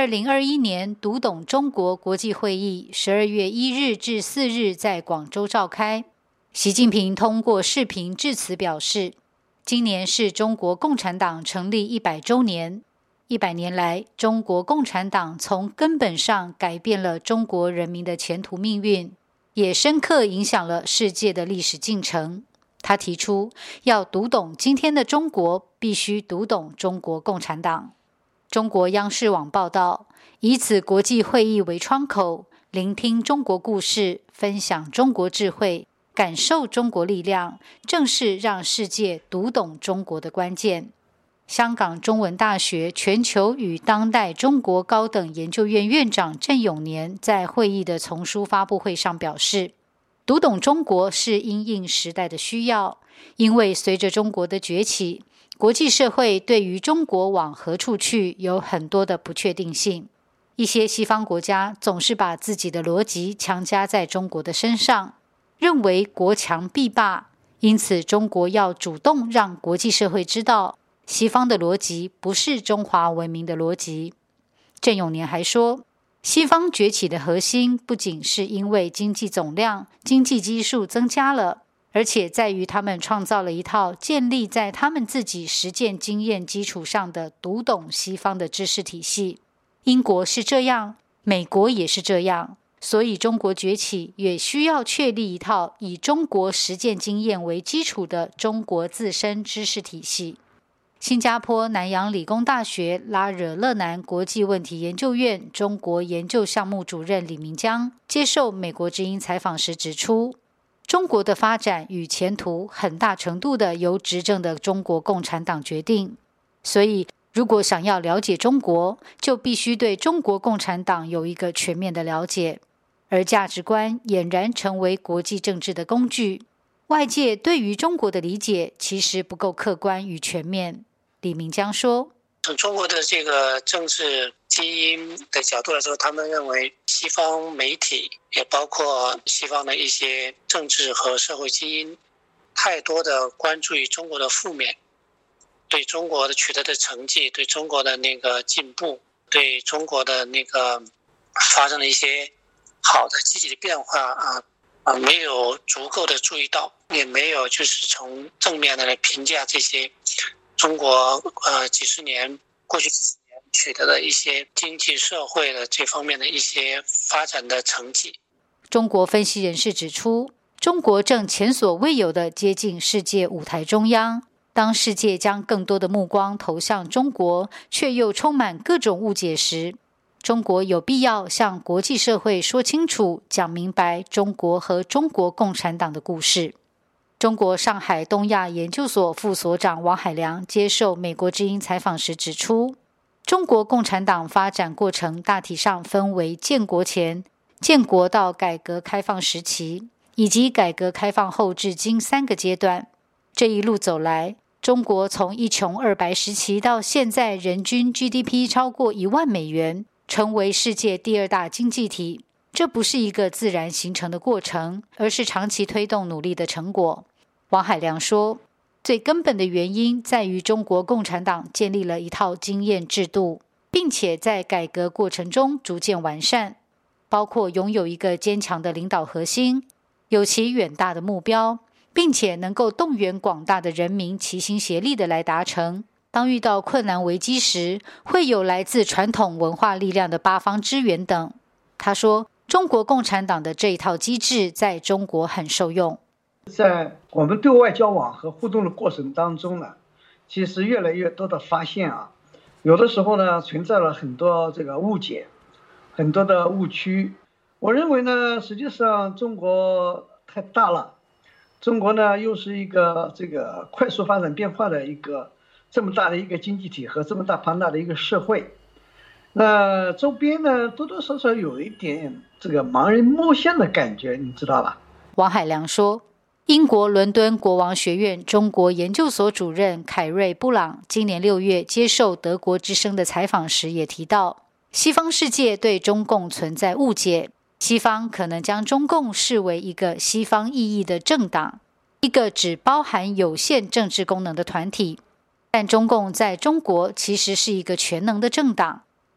2021年读懂中国国际会议12月1日至4日在广州召开。习近平通过视频致辞表示，今年是中国共产党成立100周年。100年来，中国共产党从根本上改变了中国人民的前途命运，也深刻影响了世界的历史进程。他提出，要读懂今天的中国，必须读懂中国共产党。中国央视网报道，以此国际会议为窗口，聆听中国故事，分享中国智慧，感受中国力量，正是让世界读懂中国的关键。香港中文大学全球与当代中国高等研究院院长郑永年在会议的丛书发布会上表示，读懂中国是因应时代的需要，因为随着中国的崛起，国际社会对于中国往何处去有很多的不确定性。一些西方国家总是把自己的逻辑强加在中国的身上，认为国强必霸，因此中国要主动让国际社会知道，西方的逻辑不是中华文明的逻辑。郑永年还说，西方崛起的核心不仅是因为经济总量、经济基数增加了，而且在于他们创造了一套建立在他们自己实践经验基础上的读懂西方的知识体系。英国是这样，美国也是这样，所以中国崛起也需要确立一套以中国实践经验为基础的中国自身知识体系。新加坡南洋理工大学拉惹勒南国际问题研究院中国研究项目主任李明江接受美国之音采访时指出，中国的发展与前途很大程度的由执政的中国共产党决定，所以如果想要了解中国，就必须对中国共产党有一个全面的了解，而价值观俨然成为国际政治的工具。外界对于中国的理解其实不够客观与全面。李明江说， 从中国的这个政治基因的角度来说，他们认为西方媒体也包括西方的一些政治和社会基因太多的关注于中国的负面，对中国的取得的成绩，对中国的那个进步，对中国的那个发生了一些好的积极的变化没有足够的注意到，也没有就是从正面的来评价这些中国过去几十年取得的一些经济社会的这方面的一些发展的成绩。 中国分析人士指出，中国正前所未有地接近世界舞台中央。当世界将更多的目光投向中国，却又充满各种误解时，中国有必要向国际社会说清楚、讲明白中国和中国共产党的故事。中国上海东亚研究所副所长王海良接受美国之音采访时指出，中国共产党发展过程大体上分为建国前、建国到改革开放时期，以及改革开放后至今3个阶段。这一路走来，中国从一穷二白时期到现在人均 GDP 超过1万美元，成为世界第2大经济体。这不是一个自然形成的过程，而是长期推动努力的成果。王海良说，最根本的原因在于中国共产党建立了一套经验制度，并且在改革过程中逐渐完善，包括拥有一个坚强的领导核心，有其远大的目标，并且能够动员广大的人民齐心协力地来达成。当遇到困难危机时，会有来自传统文化力量的8方支援等。他说，中国共产党的这一套机制在中国很受用。 在我们对外交往和互动的过程当中呢，其实越来越多的发现有的时候呢存在了很多这个误解，很多的误区。我认为呢，实际上中国太大了，中国呢又是一个这个快速发展变化的一个这么大的一个经济体和这么大庞大的一个社会，那周边呢多多少少有一点这个盲人摸象的感觉，你知道吧？ 王海良说，英国伦敦国王学院中国研究所主任凯瑞·布朗今年6月接受德国之声的采访时也提到，西方世界对中共存在误解，西方可能将中共视为一个西方意义的政党，一个只包含有限政治功能的团体，但中共在中国其实是一个全能的政党，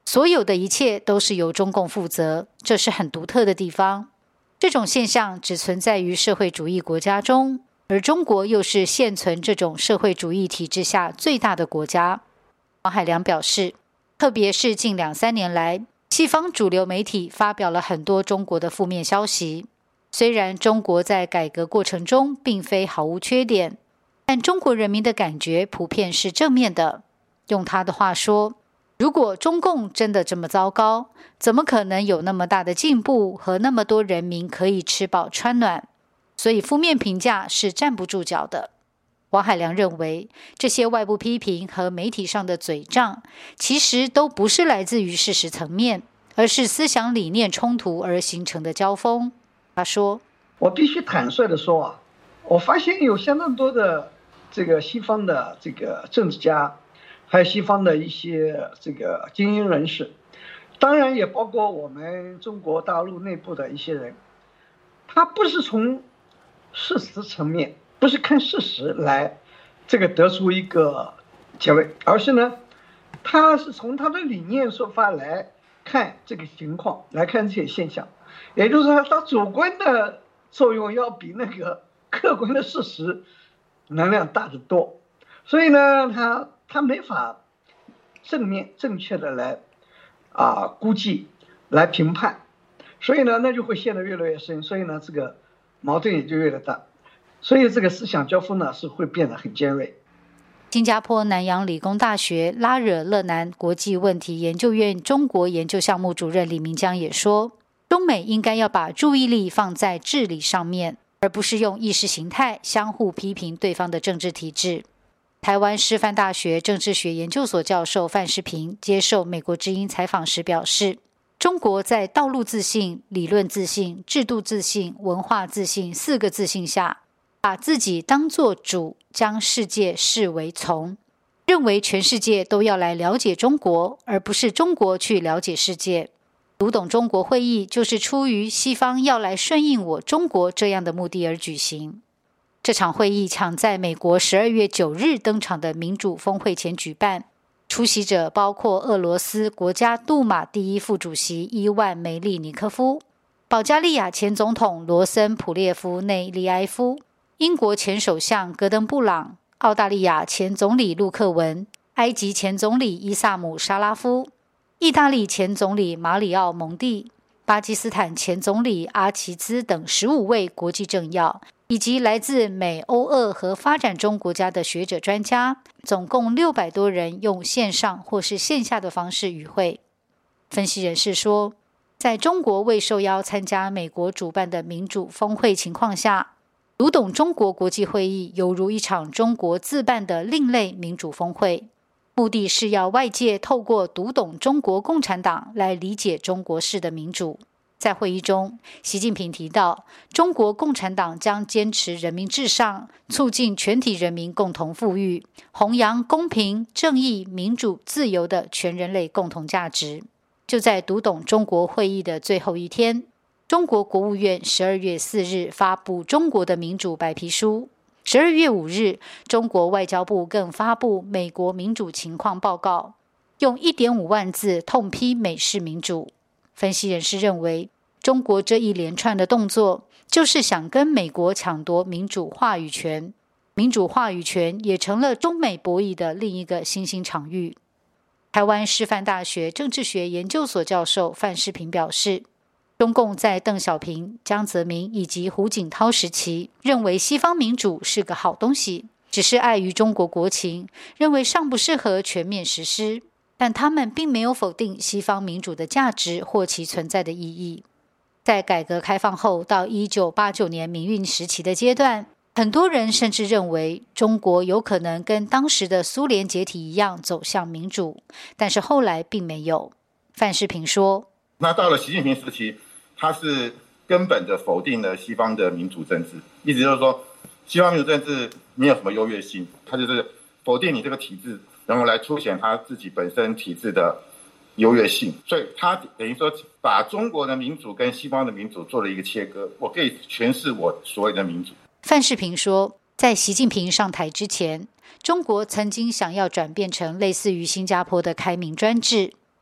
所有的一切都是由中共负责，这是很独特的地方。这种现象只存在于社会主义国家中，而中国又是现存这种社会主义体制下最大的国家。王海良表示，特别是近2-3年来，西方主流媒体发表了很多中国的负面消息。虽然中国在改革过程中并非毫无缺点，但中国人民的感觉普遍是正面的。用他的话说，如果中共真的这么糟糕，怎么可能有那么大的进步和那么多人民可以吃饱穿暖？所以负面评价是站不住脚的。王海良认为，这些外部批评和媒体上的嘴仗，其实都不是来自于事实层面，而是思想理念冲突而形成的交锋。他说， 我必须坦率地说啊，我发现有相当多的这个西方的这个政治家，还有西方的一些这个精英人士，当然也包括我们中国大陆内部的一些人，他不是从事实层面，不是看事实来这个得出一个结论，而是呢，他是从他的理念出发来看这个情况，来看这些现象。也就是说，他主观的作用要比那个客观的事实能量大得多，所以呢，他没法正面正确的来估计来评判，所以呢，那就会陷得越来越深，所以呢，这个矛盾也就越来越大，所以这个思想交锋呢是会变得很尖锐。 新加坡南洋理工大学拉惹勒南国际问题研究院中国研究项目主任李明江也说，中美应该要把注意力放在治理上面，而不是用意识形态相互批评对方的政治体制。台湾师范大学政治学研究所教授范世平接受美国之音采访时表示，中国在道路自信、理论自信、制度自信、文化自信4个自信下，把自己当作主，将世界视为从，认为全世界都要来了解中国，而不是中国去了解世界。读懂中国会议就是出于西方要来顺应我中国这样的目的而举行。这场会议抢在美国12月9日登场的民主峰会前举办，出席者包括俄罗斯国家杜马第一副主席伊万梅利尼科夫、保加利亚前总统罗森普列夫内利埃夫、英国前首相戈登布朗、澳大利亚前总理陆克文、埃及前总理伊萨姆沙拉夫、意大利前总理马里奥蒙蒂、巴基斯坦前总理阿齐兹等15位国际政要，以及来自美、欧、俄和发展中国家的学者专家，总共600多人用线上或是线下的方式与会。分析人士说，在中国未受邀参加美国主办的民主峰会情况下，读懂中国国际会议犹如一场中国自办的另类民主峰会，目的是要外界透过读懂中国共产党来理解中国式的民主。在会议中，习近平提到，中国共产党将坚持人民至上，促进全体人民共同富裕，弘扬公平、正义、民主、自由的全人类共同价值。就在读懂中国会议的最后一天，中国国务院12月4日发布中国的民主白皮书，12月5日，中国外交部更发布美国民主情况报告，用1.5万字痛批美式民主。分析人士认为，中国这一连串的动作就是想跟美国抢夺民主话语权，民主话语权也成了中美博弈的另一个新兴场域。台湾师范大学政治学研究所教授范世平表示，中共在邓小平、江泽民以及胡锦涛时期认为西方民主是个好东西，只是碍于中国国情，认为尚不适合全面实施，但他们并没有否定西方民主的价值或其存在的意义。在改革开放后到1989年民运时期的阶段，很多人甚至认为中国有可能跟当时的苏联解体一样走向民主，但是后来并没有。范世平说， 那到了习近平时期，他是根本的否定了西方的民主政治，意思就是说西方民主政治没有什么优越性，他就是否定你这个体制，然后来凸显他自己本身体制的优越性，所以他等于说把中国的民主跟西方的民主做了一个切割，我可以诠释我所谓的民主。 范世平说，在习近平上台之前，中国曾经想要转变成类似于新加坡的开明专制，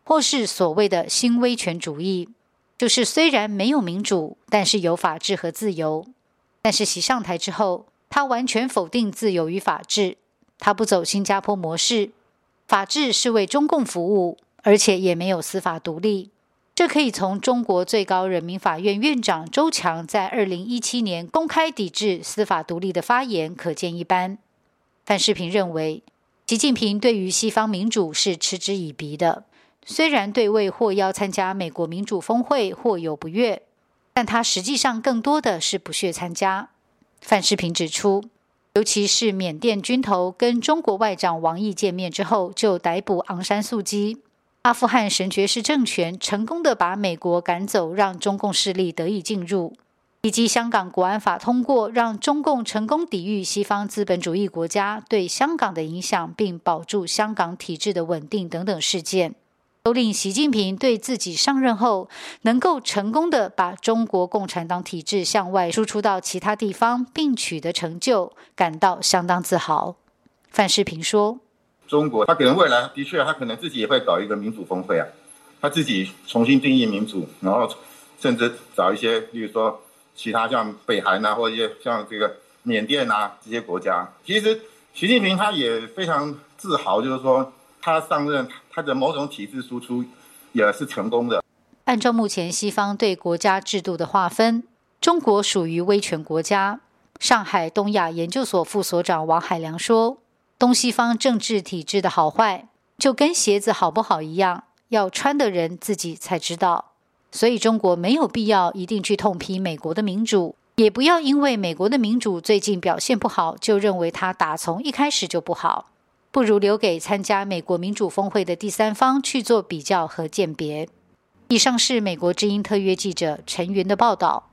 或是所谓的新威权主义，就是虽然没有民主，但是有法治和自由。但是习上台之后，他完全否定自由与法治，他不走新加坡模式，法治是为中共服务，而且也没有司法独立。这可以从中国最高人民法院院长周强在2017年公开抵制司法独立的发言可见一斑。范世平认为，习近平对于西方民主是嗤之以鼻的，虽然对未获邀参加美国民主峰会或有不悦，但他实际上更多的是不屑参加。范世平指出，尤其是缅甸军头跟中国外长王毅见面之后就逮捕昂山素姬，阿富汗神觉士政权成功地把美国赶走，让中共势力得以进入，以及香港国安法通过，让中共成功抵御西方资本主义国家对香港的影响，并保住香港体制的稳定等等事件，都令习近平对自己上任后能够成功地把中国共产党体制向外输出到其他地方，并取得成就，感到相当自豪。范世平说， 中国他可能未来的确他可能自己也会搞一个民主峰会啊，他自己重新定义民主，然后甚至找一些例如说其他像北韩啊，或者像这个缅甸啊这些国家。其实习近平他也非常自豪，就是说他上任他的某种体制输出也是成功的。 按照目前西方对国家制度的划分，中国属于威权国家。上海东亚研究所副所长王海良说，东西方政治体制的好坏就跟鞋子好不好一样，要穿的人自己才知道。所以中国没有必要一定去痛批美国的民主，也不要因为美国的民主最近表现不好，就认为它打从一开始就不好。不如留给参加美国民主峰会的第三方去做比较和鉴别。以上是美国之音特约记者陈云的报道。